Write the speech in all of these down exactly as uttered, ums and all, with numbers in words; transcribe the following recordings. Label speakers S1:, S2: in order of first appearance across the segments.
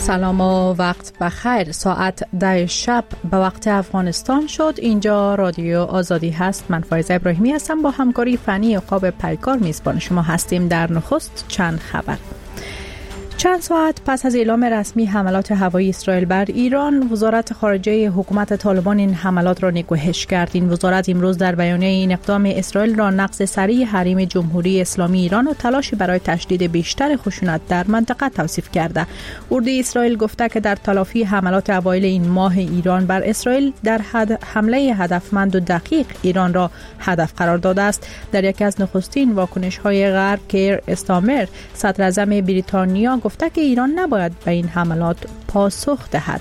S1: سلام و وقت بخیر. ساعت ده شب به وقت افغانستان شد. اینجا رادیو آزادی هست. من فایزه ابراهیمی هستم. با همکاری فنی عقاب پیکار میزبان شما هستیم. در نخست چند خبر. چند ساعت پس از اعلام رسمی حملات هوایی اسرائیل بر ایران، وزارت خارجه حکومت طالبان این حملات را نکوهش کرد. این وزارت امروز در بیانیه این اقدام اسرائیل را نقض سریع حریم جمهوری اسلامی ایران و تلاشی برای تشدید بیشتر خشونت در منطقه توصیف کرده. اردوی اسرائیل گفته که در تلافی حملات اوایل این ماه ایران بر اسرائیل در حد حمله هدفمند و دقیق ایران را هدف قرار داده است. در یکی از نخستین واکنش‌های غرب، کیر استامر، صدر اعظم بریتانیا، گفته که ایران نباید به این حملات پاسخ دهد.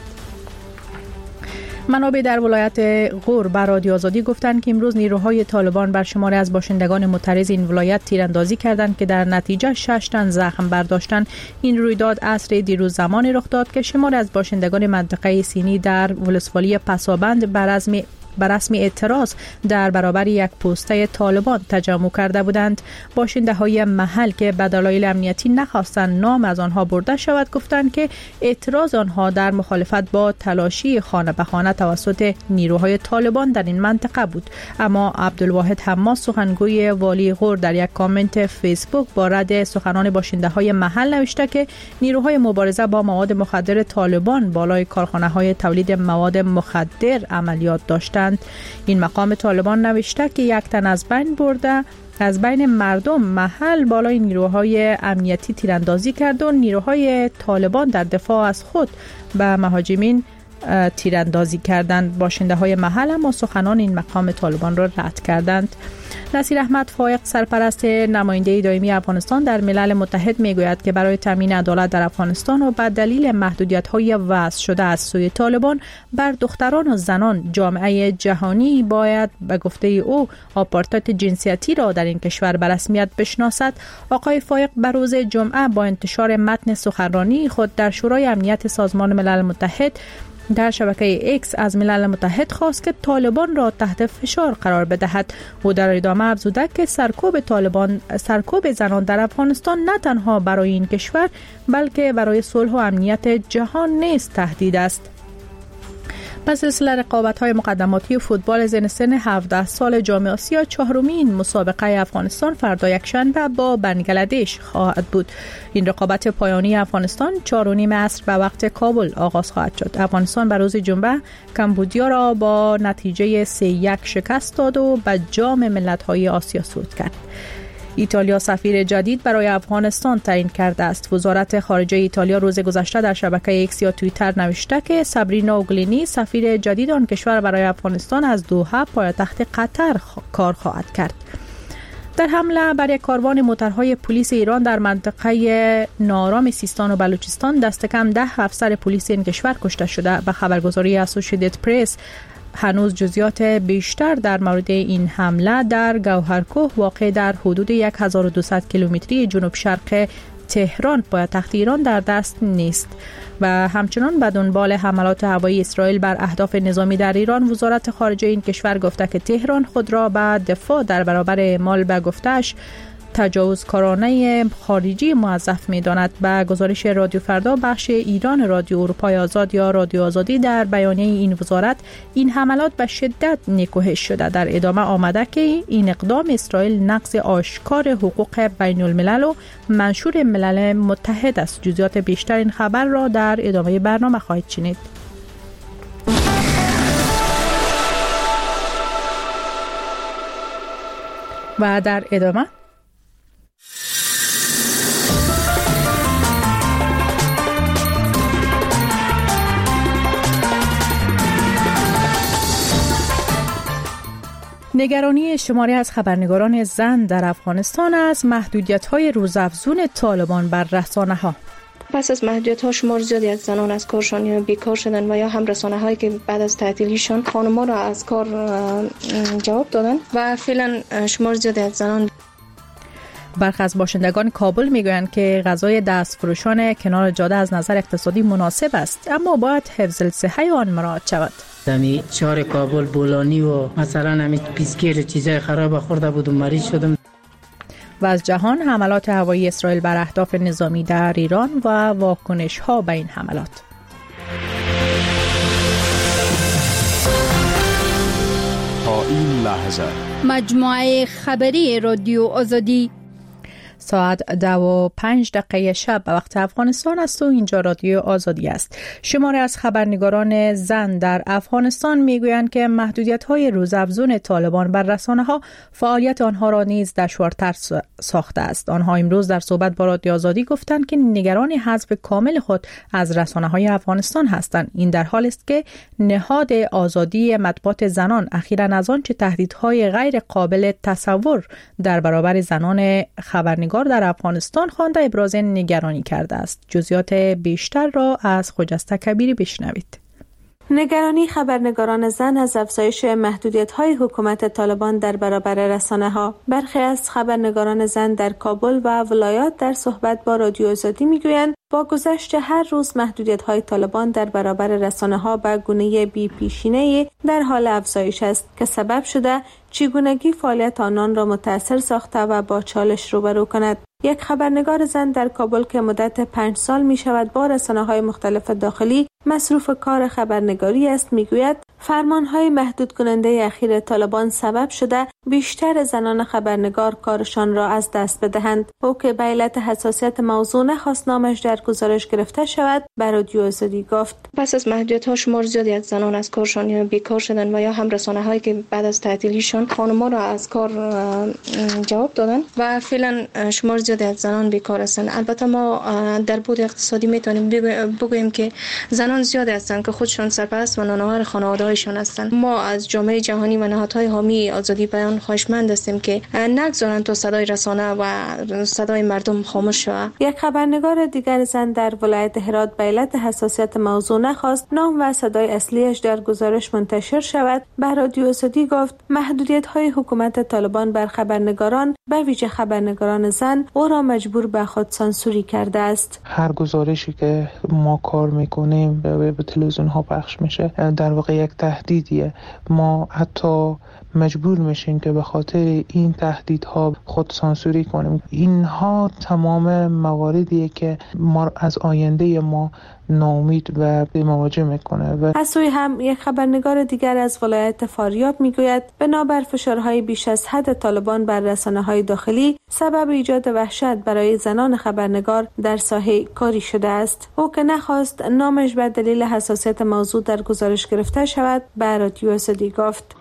S1: منابع در ولایت غور بر رادیو آزادی گفتند که امروز نیروهای طالبان بر شماری از باشندگان معترض این ولایت تیراندازی کردند که در نتیجه شش تن زخم برداشتند. این رویداد عصر دیروز زمانی رخ داد که شماری از باشندگان منطقه سینی در ولسوالی پسابند بر رسم بر رسم اعتراض در برابر یک پوسته طالبان تجمع کرده بودند. باشنده های محل که به دلایل امنیتی نخواستند نام از آنها برده شود گفتند که اعتراض آنها در مخالفت با تلاشی خانه به خانه توسط نیروهای طالبان در این منطقه بود. اما عبدالواحد حماس، سخنگوی والی غور، در یک کامنت فیسبوک با رد سخنان باشنده های محل نوشته که نیروهای مبارزه با مواد مخدر طالبان بالای کارخانه های تولید مواد مخدر عملیات داشتند. این مقام طالبان نوشته که یک تن از بین برده از بین مردم محل بالای نیروهای امنیتی تیراندازی کرد و نیروهای طالبان در دفاع از خود به مهاجمین تیراندازی کردند. باشنده های محل اما سخنان این مقام طالبان را رد کردند. نصیر احمد فائق، سرپرست نماینده دائمی افغانستان در ملل متحد، میگوید که برای تامین عدالت در افغانستان و به دلیل محدودیت‌های وضع شده از سوی طالبان بر دختران و زنان، جامعه جهانی باید به گفته او آپارتاید جنسیتی را در این کشور به رسمیت بشناسد. آقای فائق به روز جمعه با انتشار متن سخنرانی خود در شورای امنیت سازمان ملل متحد در شبکه اکس از ملل متحد خواست که طالبان را تحت فشار قرار بدهد. او در ادامه افزوده که سرکوب طالبان سرکوب زنان در افغانستان نه تنها برای این کشور بلکه برای صلح و امنیت جهان نیز تهدید است. پس سلسله رقابت‌های مقدماتی فوتبال زمستان هفده سال جام آسیا، چهارمین مسابقه افغانستان فردا یکشنبه با بنگلادش خواهد بود. این رقابت پایانی افغانستان چهار و نیم عصر به وقت کابل آغاز خواهد شد. افغانستان بر روز جمعه کمبودیا را با نتیجه سه یک شکست داد و به جام ملت‌های آسیا صعود کرد. ایتالیا سفیر جدید برای افغانستان تعیین کرده است. وزارت خارجه ایتالیا روز گذشته در شبکه ایکس یا توییتر نوشته که سابرینا اوگلینی سفیر جدید آن کشور برای افغانستان از دوحه پایتخت قطر خ... کار خواهد کرد. در حمله بر یک کاروان موترهای پلیس ایران در منطقه نارام سیستان و بلوچستان دست کم ده افسر پلیس این کشور کشته شده. به خبرگزاری اسوسییتد پرس هنوز جزئیات بیشتر در مورد این حمله در گوهرکوه واقع در حدود هزار و دویست کیلومتری جنوب شرق تهران پایتخت ایران در دست نیست. و همچنان به دنبال حملات هوایی اسرائیل بر اهداف نظامی در ایران، وزارت خارجه این کشور گفته که تهران خود را به دفاع در برابر اعمال به گفته‌اش تجاوزکارانه خارجی موظف می‌داند. به گزارش رادیو فردا بخش ایران رادیو اروپای آزاد یا رادیو آزادی در بیانیه این وزارت، این حملات به شدت نکوهش شده. در ادامه آمده که این اقدام اسرائیل نقض آشکار حقوق بین الملل و منشور ملل متحد است. جزئیات بیشتر این خبر را در ادامه برنامه خواهید شنید. و در ادامه نگرانی شماری از خبرنگاران زن در افغانستان از محدودیت‌های روزافزون طالبان بر رسانه‌ها.
S2: پس از محدودیت‌ها شمار زیادی از زنان از کارشان یا بیکار شدن و یا هم رسانه‌هایی که بعد از تعطیلیشان خانم‌ها را از کار جواب دادن و فعلا شمار زیادی از زنان.
S1: برخی از باشندگان کابل میگویند که غذای دستفروشان کنار جاده از نظر اقتصادی مناسب است، اما باید حفظ الصحه آن مراعات شود.
S3: دمی شهر کابل بولانی و مثلا همین پیسکیر چیزای خراب خورده بود و مریض شدم.
S1: و از جهان حملات هوایی اسرائیل بر اهداف نظامی در ایران و واکنش ها به این حملات.
S4: تا این لحظه
S5: مجموعه خبری رادیو آزادی
S1: ساعت دو و پنج دقیقه شب به وقت افغانستان است و اینجا رادیو آزادی است. شماری از خبرنگاران زن در افغانستان میگویند که محدودیت‌های روزافزون طالبان بر رسانه‌ها فعالیت آنها را نیز دشوارتر ساخته است. آنها امروز در صحبت با رادیو آزادی گفتند که نگران حذف کامل خود از رسانه‌های افغانستان هستند. این در حالی است که نهاد آزادی مطبوعات زنان اخیراً از آنچه تهدیدهای غیر قابل تصور در برابر زنان خبرنگار در افغانستان خوانده ابراز نگرانی کرده است. جزئیات بیشتر را از خجسته کبیری بشنوید.
S6: نگرانی خبرنگاران زن از افزایش محدودیت‌های حکومت طالبان در برابر رسانه‌ها. برخی از خبرنگاران زن در کابل و ولایات در صحبت با رادیو آزادی می‌گویند با گذشت هر روز محدودیت‌های طالبان در برابر رسانه‌ها به گونه بی‌پیشینه‌ای در حال افزایش است که سبب شده چگونگی فعالیت آنان را متأثر ساخته و با چالش روبرو کند. یک خبرنگار زن در کابل که مدت پنج سال می شود با رسانه‌های مختلف داخلی مصروف کار خبرنگاری است میگوید فرمان‌های محدود کننده اخیر طالبان سبب شده بیشتر زنان خبرنگار کارشان را از دست بدهند. او که به علت حساسیت موضوع نخواست نامش در گزارش گرفته شود به رادیو آزادی گفت
S2: پس از محدودیت‌ها شمار زیادی از زنان از کارشان یا بیکار شدن و یا هم رسانه‌هایی که بعد از تعطیلیشان خانم‌ها را از کار جواب دادن و فعلا شمار زیادی از زنان بیکار هستند. البته ما در بود اقتصادی میتونیم بگوییم که زنان زیاد هستند که خودشان سرپرست و نانآور خانواده‌هایشان هستند. ما از جامعه جهانی و نهادهای حامی آزادی بیان خواهشمند هستیم که نگذارند تا صدای رسانه و صدای مردم خاموش شود.
S6: یک خبرنگار دیگر زن در ولایت هرات به علت حساسیت موضوع نخواست نام و صدای اصلیش در گزارش منتشر شود به رادیو آزادی گفت محدودیت‌های حکومت طالبان بر خبرنگاران به ویژه خبرنگاران زن او را مجبور به خود سانسوری کرده است.
S7: هر گزارشی که ما کار میکنیم به تلویزیون ها پخش میشه در واقع یک تهدیدیه. ما حتی مجبور میشیم که به خاطر این تهدیدها خود سانسوری کنیم. اینها تمام مواردیه که ما از آینده ما ناامید و به مواجه میکنه. و
S6: از سوی هم یک خبرنگار دیگر از ولایت فاریاب میگوید بنابر فشارهای بیش از حد طالبان بر رسانه‌های داخلی سبب ایجاد وحشت برای زنان خبرنگار در ساحه کاری شده است. او که نخواست نامش به دلیل حساسیت موضوع در گزارش گرفته شود به رادیو آزادی گفت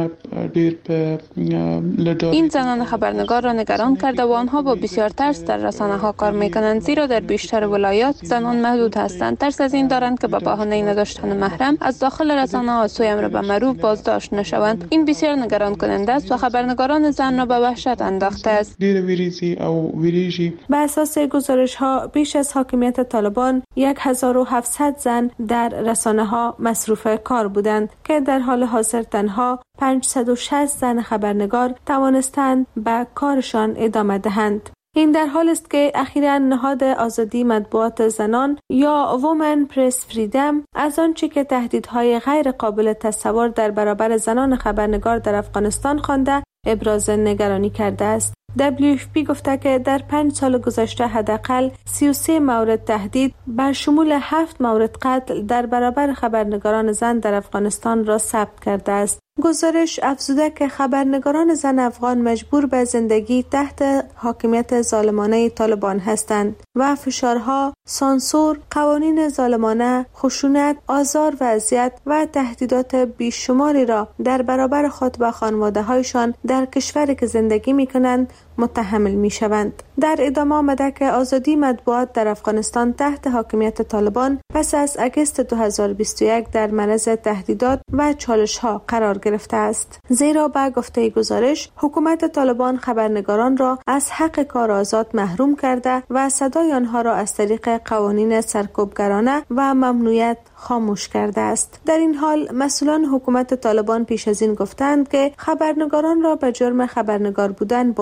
S8: این زنان خبرنگار را نگران کرده و آنها با بسیار ترس در رسانه‌ها کار میکنند، زیرا در بیشتر ولایات زنان محدود هستند. ترس از این دارند که به بهانه نداشتن محرم از داخل رسانه‌ها از سوی امر به معروف بازداشت نشوند. این بسیار نگران کننده است و خبرنگاران زن را به وحشت انداخته است.
S6: به اساس گزارش‌ها بیش از حاکمیت طالبان هزار و هفتصد زن در رسانه‌ها مصروف کار بودند که در حال حاضر تنها پانصد و شصت زن خبرنگار توانستند به کارشان ادامه دهند. این در حال است که اخیراً نهاد آزادی مطبوعات زنان یا وومن پرس فریدم از آنچه که تهدیدهای غیر قابل تصور در برابر زنان خبرنگار در افغانستان خوانده ابراز نگرانی کرده است. دبلیو اف پی گفته که در پنج سال گذشته حداقل سی و سه مورد تهدید بر شمول هفت مورد قتل در برابر خبرنگاران زن در افغانستان را ثبت کرده است. گزارش افزوده که خبرنگاران زن افغان مجبور به زندگی تحت حاکمیت ظالمانه طالبان هستند و فشارها، سانسور، قوانین ظالمانه، خشونت، آزار و اذیت و تهدیدات بیشماری را در برابر خود و خانواده‌هایشان در کشوری که زندگی می‌کنند متحمل می‌شوند. در ادامه آمده که آزادی مطبوعات در افغانستان تحت حاکمیت طالبان پس از اگست دو هزار و بیست و یک در معرض تهدیدات و چالش‌ها قرار گرفته است. زیرا به گفته گزارش حکومت طالبان خبرنگاران را از حق کار آزاد محروم کرده و صدای آنها را از طریق قوانین سرکوبگرانه و ممنوعیت خاموش کرده است. در این حال مسئولان حکومت طالبان پیش از این گفتند که خبرنگاران را به جرم خبرنگار بودن بازداشت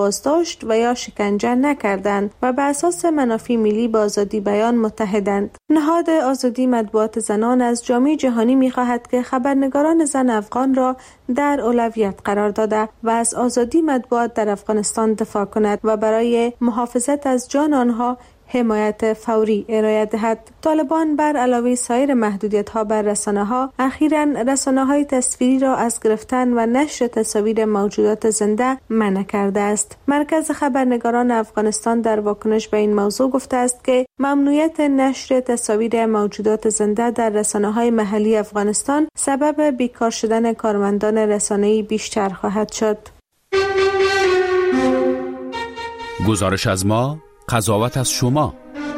S6: کشت و یا شکنجه نکردند و به اساس منافع ملی با آزادی بیان متحدند. نهاد آزادی مطبوعات زنان از جامعه جهانی می‌خواهد که خبرنگاران زن افغان را در اولویت قرار داده و از آزادی مطبوعات در افغانستان دفاع کند و برای محافظت از جان آنها حمایت فوری ارائه دهد. طالبان بر علاوه سایر محدودیت‌ها بر رسانه‌ها، اخیراً رسانه‌های تصویری را از گرفتن و نشر تصاویر موجودات زنده منع کرده است. مرکز خبرنگاران افغانستان در واکنش به این موضوع گفته است که ممنوعیت نشر تصاویر موجودات زنده در رسانه‌های محلی افغانستان سبب بیکار شدن کارمندان رسانه‌ای بیشتر خواهد شد.
S4: گزارش از ما، قضاوت از شما.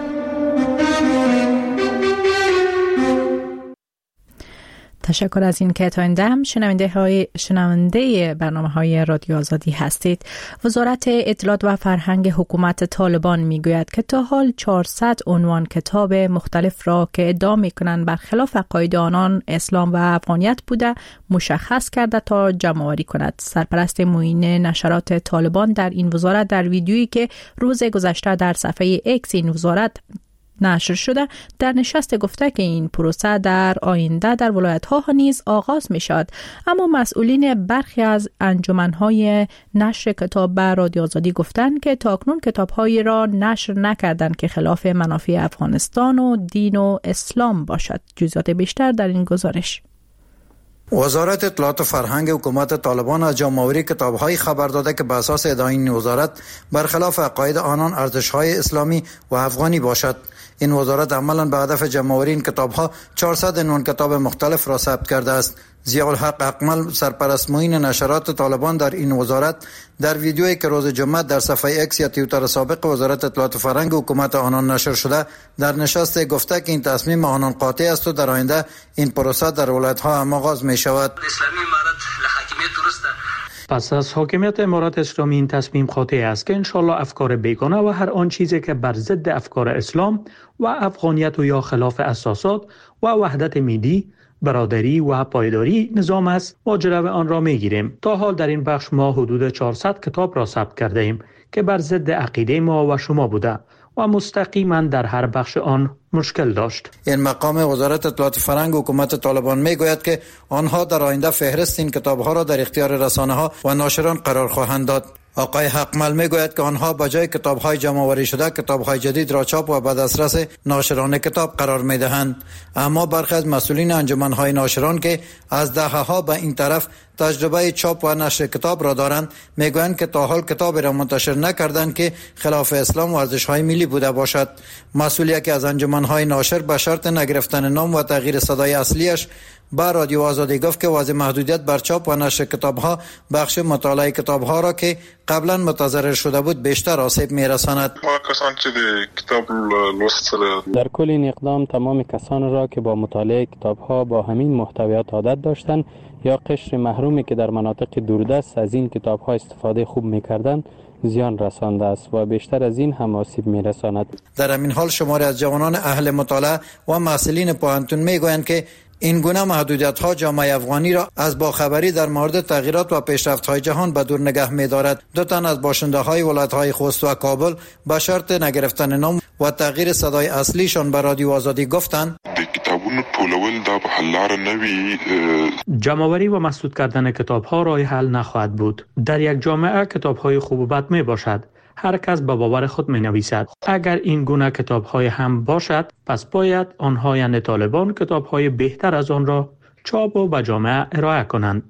S1: تشکر از این که تا این دم شنونده های شنونده برنامه های رادیو آزادی هستید. وزارت اطلاعات و فرهنگ حکومت طالبان میگوید که تا حال چهارصد عنوان کتاب مختلف را که ادعا میکنند برخلاف عقاید آنان اسلام و افغانیت بوده مشخص کرده تا جمع‌آوری کند. سرپرست معین نشرات طالبان در این وزارت در ویدیویی که روز گذشته در صفحه اکس این وزارت نشر شده در نشست گفته که این پروسه در آینده در ولایت‌ها نیز آغاز می‌شود، اما مسئولین برخی از انجمن‌های نشر کتاب به رادیو آزادی گفتند که تاکنون کتاب‌هایی را نشر نکردند که خلاف منافع افغانستان و دین و اسلام باشد. جزئیات بیشتر در این گزارش.
S9: وزارت اطلاعات و فرهنگ حکومت طالبان از جمع‌آوری کتاب‌های خبر داده که به اساس ادعای این وزارت برخلاف عقاید آنان ارزش‌های اسلامی و افغانی باشد. این وزارت عملاً به هدف جمع‌آوری این کتاب‌ها چهارصد عنوان کتاب مختلف را ثبت کرده است. ضیاءالحق اکمل سرپرست معین نشرات طالبان در این وزارت در ویدیویی که روز جمعه در صفحه اکس یا توییتر سابق وزارت اطلاعات و فرهنگ حکومت آنان نشر شده در نشست گفته که این تصمیم آنان قاطع است و در آینده این پروسه در ولایت‌ها هم آغاز می شود.
S10: اسلامی امارت لحاکمیت درسته.
S11: پس از حاکمیت امارات اسلامی این تصمیم قاطع است که انشالله افکار بیگانه و هر آن چیزی که بر ضد افکار اسلام و افغانیت و یا خلاف اساسات و وحدت ملی، برادری و پایداری نظام است ما جلو آن را میگیریم. تا حال در این بخش ما حدود چهارصد کتاب را ثبت کرده ایم که بر ضد عقیده ما و شما بوده و مستقیما در هر بخش آن مشکل داشت.
S9: این مقام وزارت اطلاعات فرهنگ حکومت طالبان میگوید که آنها در آینده فهرست این کتاب‌ها را در اختیار رسانه‌ها و ناشران قرار خواهند داد. آقای حقمل میگوید که آنها به جای کتاب‌های جمع‌آوری شده کتاب‌های جدید را چاپ و به دسترس ناشران کتاب قرار می‌دهند، اما برخی از مسئولین انجمن‌های ناشران که از دهه‌ها به این طرف تجربه چاپ و نشر کتاب را دارند میگویند که تا حال کتابی را منتشر نکردند که خلاف اسلام و ارزش‌های ملی بوده باشد. مسئولی که از انجمن‌های ناشر به شرط نگرفتن نام و تغییر صدای اصلیش با رادیو آزادی گفت که وضع محدودیت بر چاپ و نشر کتاب‌ها بخش مطالعه کتاب‌ها را که قبلا متضرر شده بود بیشتر آسیب می‌رساند.
S12: کسان که کتاب لوستل
S13: در کل این اقدام تمام کسان را که با مطالعه کتاب‌ها با همین محتویات عادت داشتند یا قشر محرومی که در مناطق دوردست از این کتاب‌ها استفاده خوب می‌کردند زیان رسانده است و بیشتر از این هم آسیب می‌رساند.
S9: در همین حال شماری از جوانان اهل مطالعه و محصلین پوهنتون می‌گویند که این گونه محدودیت‌ها جامعه افغانی را از باخبری در مورد تغییرات و پیشرفت‌های جهان به دور نگه می‌دارد. دو تن از باشنده‌های ولایت‌های خوست و کابل به شرط نگرفتن نام و تغییر صدای اصلیشان به رادیو آزادی گفتند
S12: کتابونو ټولول دا به حل لار نوي.
S11: جمع‌آوری و مسدود کردن کتاب‌ها راه حل نخواهد بود. در یک جامعه کتاب‌های خوب و بد میباشد. هر کس به باور خود می نویسد. اگر این گونه کتاب‌های هم باشد پس باید آنها یعنی طالبان کتاب‌های بهتر از آن را چاپ و به جامعه ارائه کنند.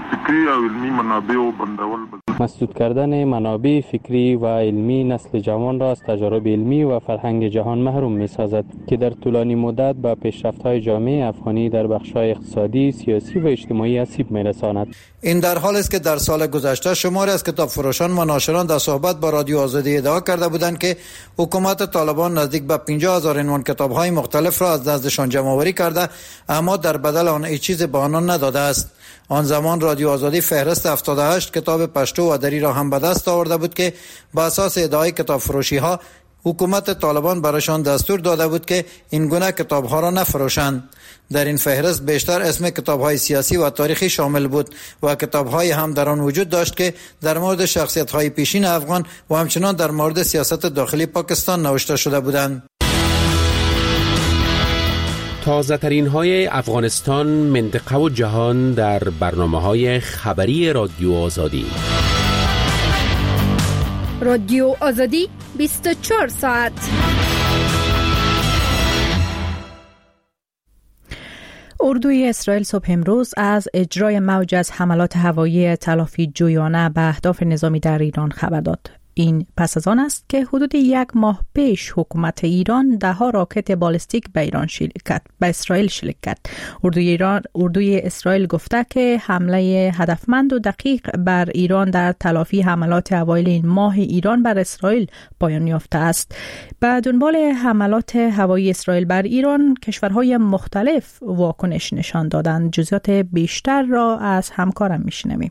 S13: مسدود کردن منابع فکری و علمی نسل جوان را از تجارب علمی و فرهنگ جهان محروم می سازد که در طولانی مدت به پیشرفت‌های جامعه افغانی در بخش‌های اقتصادی، سیاسی و اجتماعی آسیب می رساند.
S9: این در حالی است که در سال گذشته شماری از کتاب فروشان و ناشران در صحبت با رادیو آزادی ادعا کرده بودند که حکومت طالبان نزدیک به پنجاه هزار عنوان کتاب‌های مختلف را از نزدشان جمع‌آوری کرده اما در بدل آن هیچ چیز به آنان نداده است. آن زمان رادیو آزادی فهرست هفتاد و هشت کتاب پشتو و دری را هم به دست آورده بود که به اساس ادعای کتاب فروشی ها حکومت طالبان برایشان دستور داده بود که این گونه کتاب‌ها را نفروشند. در این فهرست بیشتر اسم کتاب‌های سیاسی و تاریخی شامل بود و کتاب‌های هم در آن وجود داشت که در مورد شخصیت‌های پیشین افغان و همچنان در مورد سیاست داخلی پاکستان نوشته شده بودند.
S4: تازه ترین های افغانستان، منطقه و جهان در برنامه های خبری رادیو آزادی.
S5: رادیو آزادی بیست و چهار ساعت.
S1: اردوی اسرائیل صبح امروز از اجرای موج از حملات هوایی تلافی جویانه به اهداف نظامی در ایران خبر داد. این پس از آن است که حدود یک ماه پیش حکومت ایران ده ها راکت بالستیک به ایران شلیک کرد، به اسرائیل شلیک کرد. اردوی ایران اردوی اسرائیل گفته که حمله هدفمند و دقیق بر ایران در تلافی حملات اوایل این ماه ایران بر اسرائیل پایان یافته است. به دنبال حملات هوایی اسرائیل بر ایران، کشورهای مختلف واکنش نشان دادند. جزئیات بیشتر را از همکارم میشنویم.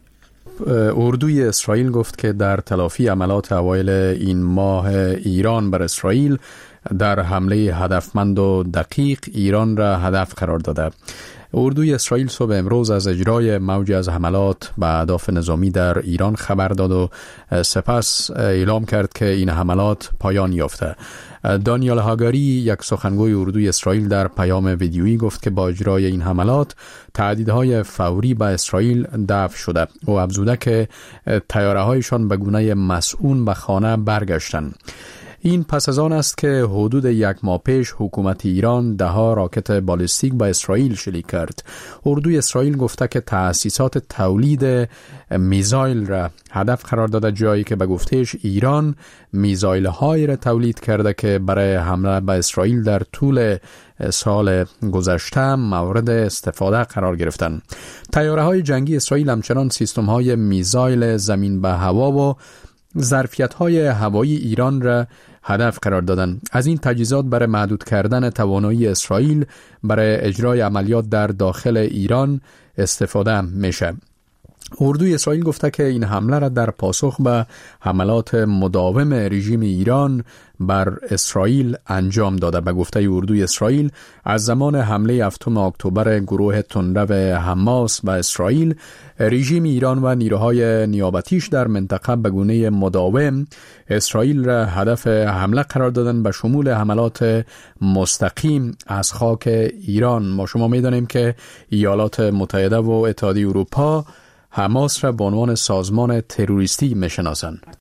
S14: اردوی اسرائیل گفت که در تلافی عملات اوایل این ماه ایران بر اسرائیل در حمله هدفمند و دقیق ایران را هدف قرار داده. اردوی اسرائیل صبح امروز از اجرای موجی از حملات به اهداف نظامی در ایران خبر داد و سپس اعلام کرد که این حملات پایان یافته. دانیال هاگاری، یک سخنگوی اردوی اسرائیل، در پیام ویدیویی گفت که با اجرای این حملات تهدیدهای فوری به اسرائیل دفع شده و افزوده که طیاره‌هایشان به گونه مسئول به خانه برگشتند. این پس از آن است که حدود یک ماه پیش حکومت ایران ده ها راکت بالستیک به اسرائیل شلیک کرد. اردوی اسرائیل گفته که تأسیسات تولید میزایل را هدف قرار داده، جایی که به گفتهش ایران میزایل هایی را تولید کرده که برای حمله به اسرائیل در طول سال گذشته مورد استفاده قرار گرفتند. طیاره های جنگی اسرائیل همچنان سیستم های میزایل زمین به هوا و ظرفیت های هوایی ایران را هدف قرار دادن. از این تجهیزات برای محدود کردن توانایی اسرائیل برای اجرای عملیات در داخل ایران استفاده میشه. اردوی اسرائیل گفته که این حمله را در پاسخ به حملات مداوم رژیم ایران بر اسرائیل انجام داده. به گفته اردوی اسرائیل، از زمان حمله هفتم اکتبر گروه تندرو حماس به اسرائیل، رژیم ایران و نیروهای نیابتیش در منطقه به گونه مداوم اسرائیل را هدف حمله قرار دادن، به شمول حملات مستقیم از خاک ایران. ما شما می‌دانیم که ایالات متحده و اتحادیه اروپا حماس را به عنوان سازمان تروریستی میشناسند.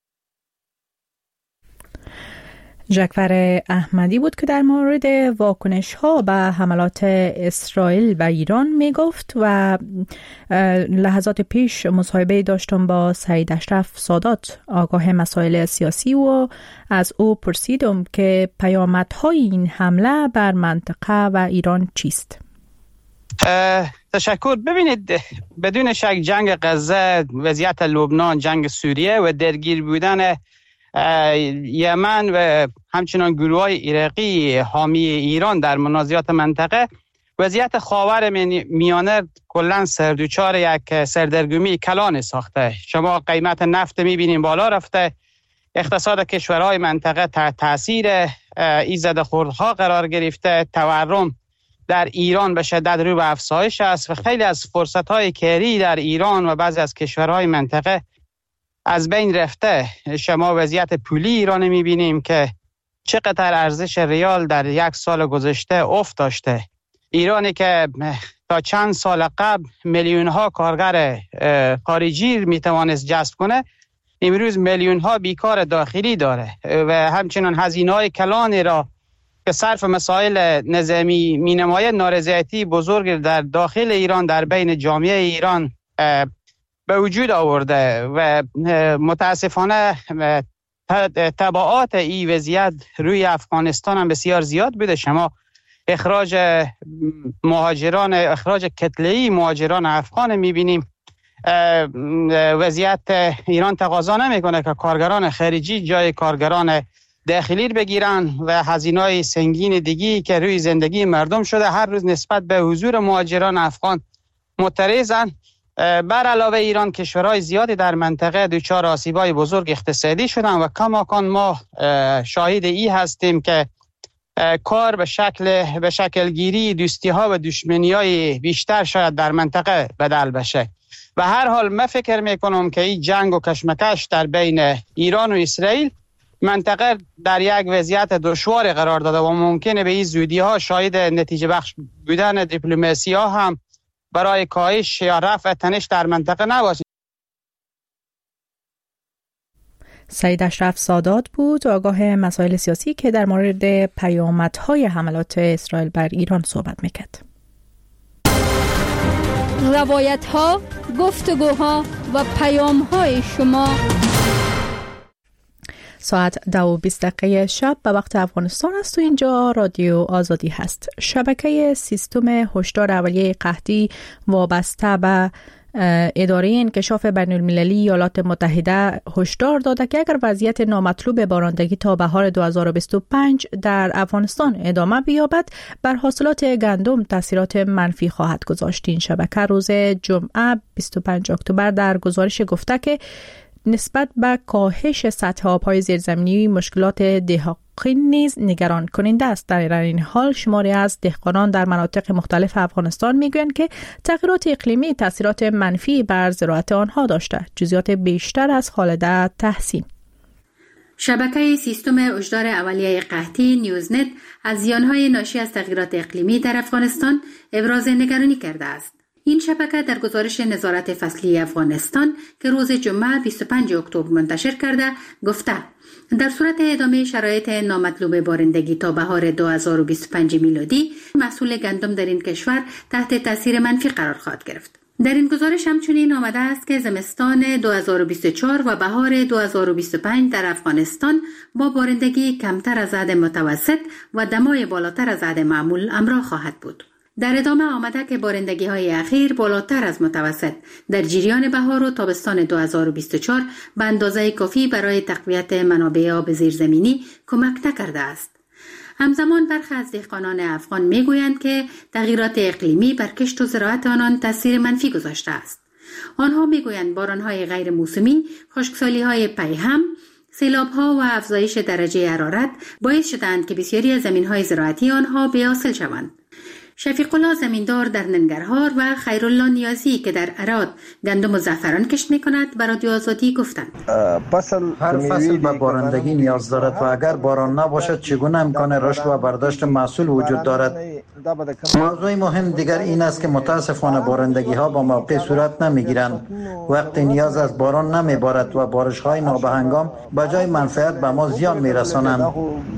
S1: جعفر احمدی بود که در مورد واکنش ها به حملات اسرائیل به ایران می گفت و لحظات پیش مصاحبه داشتم با سعید اشرف سادات، آگاه مسائل سیاسی، و از او پرسیدم که پیامدهای این حمله بر منطقه و ایران چیست؟
S15: تشکر. ببینید، بدون شک جنگ غزه، وضعیت لبنان، جنگ سوریه و درگیر بودن یمن و همچنان گروه‌های عراقی حامی ایران در منازعات منطقه، وضعیت خاور میانه کلا سردوچار یک سردرگمی کلان ساخته. شما قیمت نفت می‌بینید بالا رفته، اقتصاد کشورهای منطقه تحت تاثیر این زده‌خوردها قرار گرفته، تورم در ایران به شدت رو به افزایش است و خیلی از فرصت‌های کاری در ایران و بعضی از کشورهای منطقه از بین رفته. شما وضعیت پولی ایران می‌بینیم که چقدر ارزش ریال در یک سال گذشته افت داشته. ایرانی که تا چند سال قبل میلیون‌ها کارگر خارجی میتوانست جذب کنه، امروز میلیون‌ها بیکار داخلی داره و همچنین هزینه‌های کلانی را که صرف مسائل نظامی مینماید نارضایتی بزرگ در داخل ایران در بین جامعه ایران به وجود آورده و متاسفانه تبعات این وضعیت روی افغانستان هم بسیار زیاد بوده. شما اخراج مهاجران، اخراج کتله‌ای مهاجران افغان می‌بینیم. وضعیت ایران تقاضا نمی‌کنه که کارگران خارجی جای کارگران داخلی بگیرن و هزینه‌های سنگین دیگی که روی زندگی مردم شده هر روز نسبت به حضور مهاجران افغان معترضن بر علاوه ایران کشورهای زیادی در منطقه دچار آسیب‌های بزرگ اقتصادی شدن و کماکان ما شاهد ای هستیم که کار به شکل به شکل گیری دوستی‌ها و دشمنی‌های بیشتر شاید در منطقه بدل بشه. و هر حال من فکر میکنم که این جنگ و کشمکش در بین ایران و اسرائیل منطقه در یک وضعیت دشوار قرار داده و ممکنه به این زودی ها شاهد نتیجه بخش بودن دیپلماسی ها هم برای کاهش یا رفع تنش در منطقه نباشه.
S1: سید اشرف سادات بود، آگاه مسائل سیاسی که در مورد پیامدهای حملات اسرائیل بر ایران صحبت میکرد.
S5: روایت ها، گفتگوها و پیام های شما.
S1: ساعت دو و بیست دقیقه شب به وقت افغانستان است و اینجا رادیو آزادی هست. شبکه سیستم هشدار اولیه قحطی وابسته به اداره انکشاف بین المللی ایالات متحده هشدار داده که اگر وضعیت نامطلوب بارندگی تا بهار دو هزار و بیست و پنج در افغانستان ادامه بیابد بر حاصلات گندم تاثیرات منفی خواهد گذاشت. این شبکه روز جمعه بیست و پنجم اکتبر در گزارش گفته که نسبت به کاهش سطح آب‌های زیرزمینی مشکلات دهقان نیز نگران کننده است. در این حال شماری از دهقانان در مناطق مختلف افغانستان میگویند که تغییرات اقلیمی تاثیرات منفی بر زراعت آنها داشته. جزئیات بیشتر از خالده تحسین.
S16: شبکه سیستم هشدار اولیه قحطی نیوزنت از زیانهای ناشی از تغییرات اقلیمی در افغانستان ابراز نگرانی کرده است. این شبکه در گزارش نظارت فصلی افغانستان که روز جمعه بیست و پنجم اکتبر منتشر کرده گفته در صورت ادامه شرایط نامطلوب بارندگی تا بهار دو هزار و بیست و پنج میلادی محصول گندم در این کشور تحت تاثیر منفی قرار خواهد گرفت. در این گزارش همچنین آمده است که زمستان دو هزار و بیست و چهار و بهار دو هزار و بیست و پنج در افغانستان با بارندگی کمتر از حد متوسط و دمای بالاتر از حد معمول همراه خواهد بود. در ادامه آمده که بارندگی های اخیر بالاتر از متوسط در جریان بهار و تابستان دو هزار و بیست و چهار به اندازه کافی برای تقویت منابع آب زیرزمینی کمک نکرده است. همزمان برخی از دهقانان افغان میگویند که تغییرات اقلیمی بر کشت و زراعت آنان تاثیر منفی گذاشته است. آنها میگویند بارانهای غیر موسمی، خشکسالی‌های پیهم، سیلاب‌ها و افزایش درجه حرارت باعث شدند که بسیاری از زمین‌های زراعتی آنها بی‌حاصل شوند. شفیق الله زمیندار در ننگرهار و خیرالله نیازی که در عراق گندم و زعفران کشت می‌کند برای رادیو آزادی گفتند
S9: هر فصل به بارندگی نیاز دارد و اگر باران نباشد چگونه امکان رشد و برداشت محصول وجود دارد. موضوع مهم دیگر این است که متاسفانه بارندگی ها با موقع صورت نمیگیرند. وقتی نیاز از باران نمیبارد و بارش های نابهنگام به جای منفعت به ما زیان میرسانند.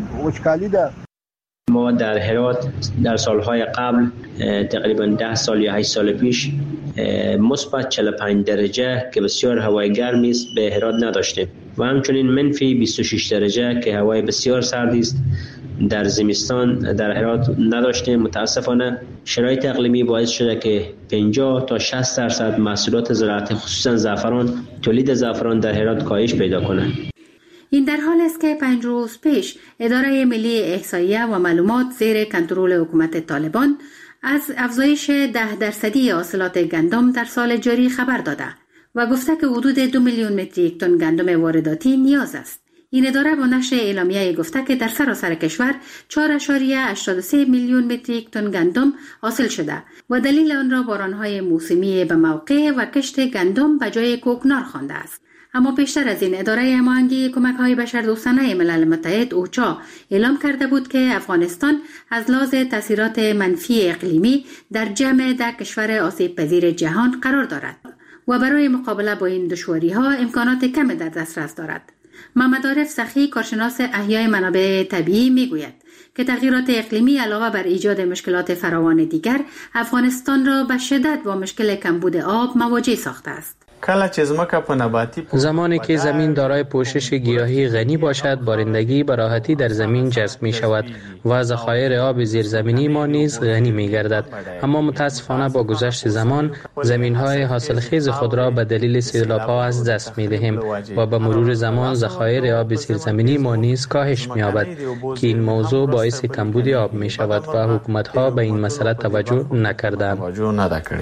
S17: ما در هرات در سالهای قبل تقریبا ده سال یا هشت سال پیش مثبت چهل و پنج درجه که بسیار هوای گرمی است به هرات نداشتیم و همچنین منفی بیست و شش درجه که هوای بسیار سردی است در زمستان در هرات نداشتیم. متاسفانه شرایط اقلیمی باعث شده که پنجاه تا شصت درصد محصولات زراعتی خصوصا زعفران، تولید زعفران در هرات کاهش پیدا کنه.
S16: این در حال است که پنج روز پیش اداره ملی احصایه و معلومات زیر کنترل حکومت طالبان از افزایش ده درصدی حاصلات گندم در سال جاری خبر داده و گفته که حدود دو میلیون متریک تن گندم وارداتی نیاز است. این اداره با نشر اعلامیه گفته که در سراسر کشور چهار ممیز هشتاد و سه میلیون متریک تن گندم حاصل شده و دلیل آن را بارانهای موسمی به موقع و کشت گندم به جای کوکنار خوانده است. اما پیشتر از این اداره هماهنگی کمک‌های بشردوستانه ملل متحد اوچا اعلام کرده بود که افغانستان از لحاظ تاثیرات منفی اقلیمی در جمع ده کشور آسیب پذیر جهان قرار دارد و برای مقابله با این دشواری‌ها امکانات کم در دسترس دارد. محمد عارف سخی کارشناس احیای منابع طبیعی میگوید که تغییرات اقلیمی علاوه بر ایجاد مشکلات فراوان دیگر افغانستان را به شدت با مشکل کمبود آب مواجه ساخته است.
S13: زمانی که زمین دارای پوشش گیاهی غنی باشد، بارندگی به راحتی در زمین جذب می شود و ذخایر آب زیرزمینی ما نیز غنی می گردد. اما متاسفانه با گذشت زمان زمین های حاصلخیز خود را به دلیل سیلاب‌ها از دست می دهیم و به مرور زمان ذخایر آب زیرزمینی ما نیز کاهش می یابد که این موضوع باعث کمبود آب می شود و حکومت ها به این مسئله توجه نکردند.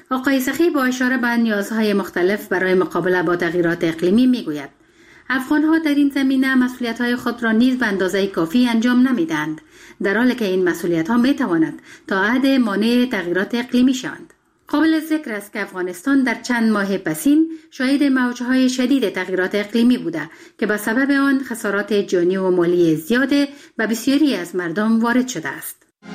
S16: آقای سخی با اشاره به نیازهای مختلف برای مقابله با تغییرات اقلیمی میگوید افغان‌ها در این زمینه مسئولیت‌های خود را نیز به اندازه کافی انجام نمی‌دهند، در حالی که این مسئولیت‌ها می‌تواند تا حد مانع تغییرات اقلیمی شوند. قابل ذکر است که افغانستان در چند ماه پسین شاهد موج‌های شدید تغییرات اقلیمی بوده که به سبب آن خسارات جانی و مالی زیاد به بسیاری از مردم وارد شده است.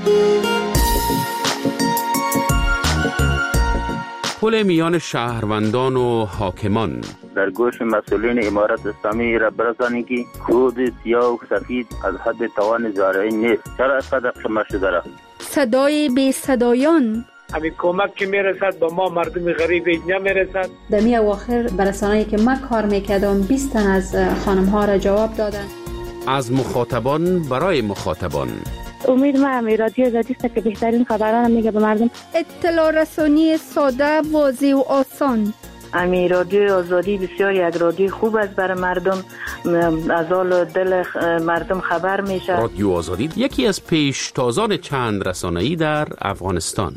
S4: پل میان شهروندان و حاکمان
S18: در گوش مسئولین امارت اسلامی را برسانی که خود سیاه و سفید از حد توان زارعین نیست. چرا از قدر شما شده را؟
S5: صدای بی صدایان
S19: همین کمک که میرسد با ما مردم غریب اینجا میرسد.
S16: در می اواخر برسانه‌ای که من کار میکردم بیست تن از خانم ها را جواب دادن.
S4: از مخاطبان برای مخاطبان.
S20: امید ما هم رادیو آزادی است که بهترین خبران میگه به مردم.
S5: اطلاع رسانی ساده، واضح و آسان.
S20: امی رادیو آزادی بسیار یک رادیو خوب است برای مردم، از حال دل مردم خبر میشه.
S4: رادیو آزادی یکی از پیشتازان چند رسانه‌ای در افغانستان.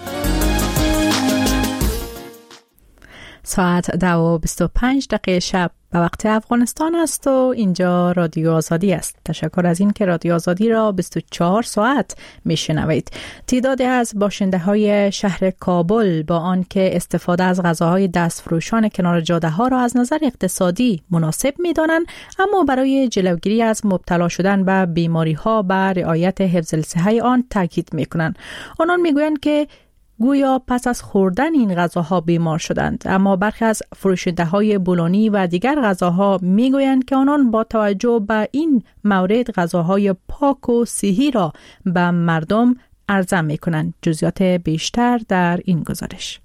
S1: ساعت دو و بیست و پنج دقیقه شب به وقت افغانستان است و اینجا رادیو آزادی است. تشکر از این که رادیو آزادی را بیست و چهار ساعت میشنوید. تعدادی از باشنده های شهر کابل با آن که استفاده از غذاهای دستفروشان کنار جاده ها را از نظر اقتصادی مناسب میدانند، اما برای جلوگیری از مبتلا شدن به بیماری ها به رعایت حفظ الصحه آن تاکید میکنند. آنان میگویند که گویا پس از خوردن این غذاها بیمار شدند، اما برخی از فروشنده های بولانی و دیگر غذاها میگویند که آنان با توجه به این مورد غذاهای پاک و صحی را به مردم عرضه میکنند. جزئیات بیشتر در این گزارش.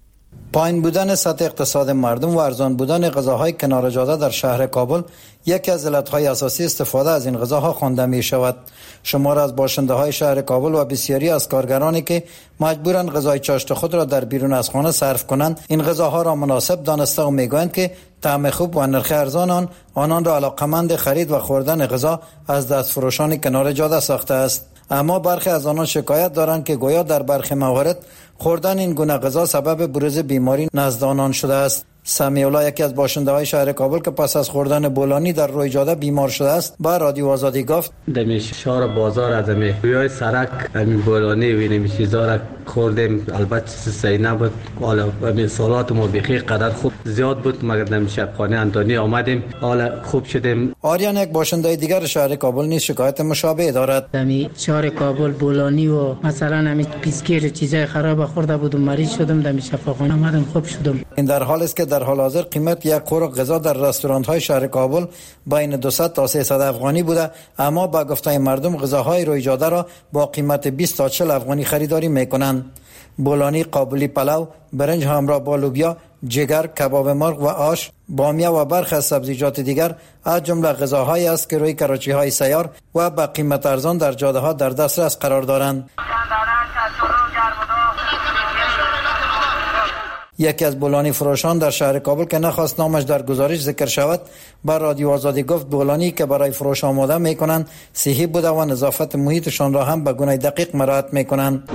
S9: پایین بودن سطح اقتصاد مردم و ارزان بودن غذاهای کنار جاده در شهر کابل یکی از علتهای اساسی استفاده از این غذاها خوانده می شود. شمار از باشنده های شهر کابل و بسیاری از کارگرانی که مجبورند غذای چاشت خود را در بیرون از خانه صرف کنند این غذاها را مناسب دانسته و میگویند که طعم خوب و نرخ ارزان آن آنان را علاقمند خرید و خوردن غذا از دستفروشان کنار جاده ساخته است. اما برخی از آنان شکایت دارند که گویا در برخی موارد خوردن این گونه غذا سبب بروز بیماری نزد آنان شده است. سمیع الله یکی از باشنده های شهر کابل که پس از خوردن بولانی در روی جاده بیمار شده است با رادیو آزادی گفت
S13: در شهر بازار از می روی سرک همین بولانی و این چیزا را خوردیم، البته صحیح نبود، حالا همین سالات ما بخیر قدر خوب زیاد بود، مگر در شبخانه اندانی آمدیم حالا خوب شدیم.
S9: آریان یک باشنده دیگر شهر کابل نیز شکایت مشابه دارد.
S3: در شهر کابل بولانی و مثلا همین بیسکیت چیزای خراب خورده بودم، مریض شدم، در شفاخانه آمدم خوب شدم.
S9: این در حالی است که در حال حاضر قیمت یک قرق غذا در رستوران‌های شهر کابل بین دویست تا سیصد افغانی بوده، اما با گفته مردم غذاهای روی جاده را با قیمت بیست تا چهل افغانی خریداری می‌کنند. بولانی، قابلی پلو، برنج همراه با لوبیا، جگر، کباب مرغ و آش، بامیه و برخی از سبزیجات دیگر از جمله غذاهایی است که روی کراچی‌های سیار و با قیمت ارزان در جاده‌ها در دسترس قرار دارند. یکی از بولانی فروشان در شهر کابل که نخواست نامش در گزارش ذکر شود با رادیو آزادی گفت بولانی که برای فروش آماده میکنند صحی بوده و نظافت محیطشان را هم به گونه دقیق مراعات میکنند.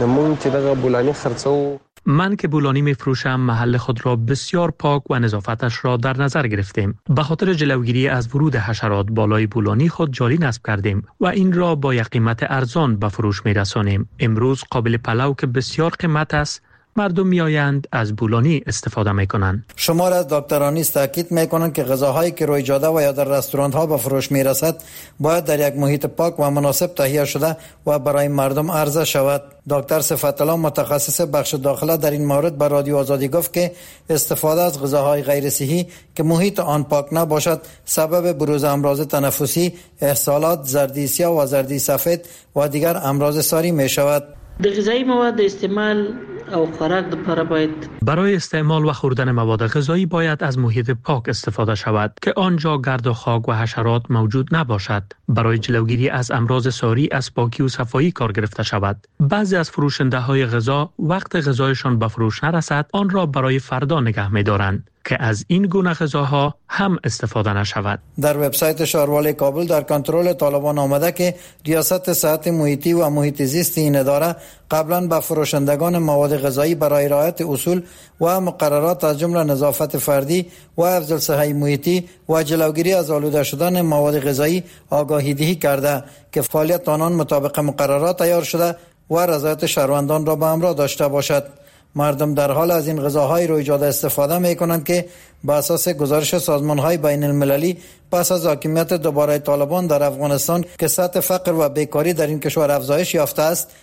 S11: من که بولانی می فروشم محل خود را بسیار پاک و نظافتش را در نظر گرفتیم. به خاطر جلوگیری از ورود حشرات بالای بولانی خود جاری نصب کردیم و این را با یک قیمت ارزان به فروش می رسانیم. امروز قابل پلو که بسیار قیمت است مردم میآیند از بولانی استفاده میکنند.
S9: شمار از دکترانی تاکید میکنند که غذاهایی که روی جاده و یا در رستوران ها به فروش میرسد باید در یک محیط پاک و مناسب تهیه شده و برای مردم عرضه شود. دکتر صفت الله متخصص بخش داخله در این مورد به رادیو آزادی گفت که استفاده از غذاهای غیر صحی که محیط آن پاک نباشد سبب بروز امراض تنفسی، اسهالات، زردی سیاه و زردی سفید و دیگر امراض ساری می شود.
S3: د غذایی مواد استعمال او خوراک لپاره باید
S11: برای استعمال و خوردن مواد غذایی باید از محیط پاک استفاده شود که آنجا گرد و خاک و حشرات موجود نباشد. برای جلوگیری از امراض ساری از پاکی و صفایی کار گرفته شود. بعضی از فروشنده های غذا وقت غذایشان به فروش نرسد آن را برای فردا نگه می دارند. که از این گونه غذاها هم استفاده نشود.
S9: در وبسایت شهروالی کابل در کنترل طالبان آمده که ریاست صحت محیطی و محیط زیست این اداره قبلا به فروشندگان مواد غذایی برای رعایت اصول و مقررات از جمله نظافت فردی و حفظ الصحه محیطی و جلوگیری از آلوده شدن مواد غذایی آگاهی دهی کرده که فعالیت آنان مطابق مقررات تیار شده و رضایت شهروندان را به همراه داشته باشد. مردم در حال از این غذاهای رو ایجاد استفاده می کنند که بر اساس گزارش سازمان‌های بین المللی پس از حاکمیت دوباره طالبان در افغانستان که سطح فقر و بیکاری در این کشور افزایش یافته است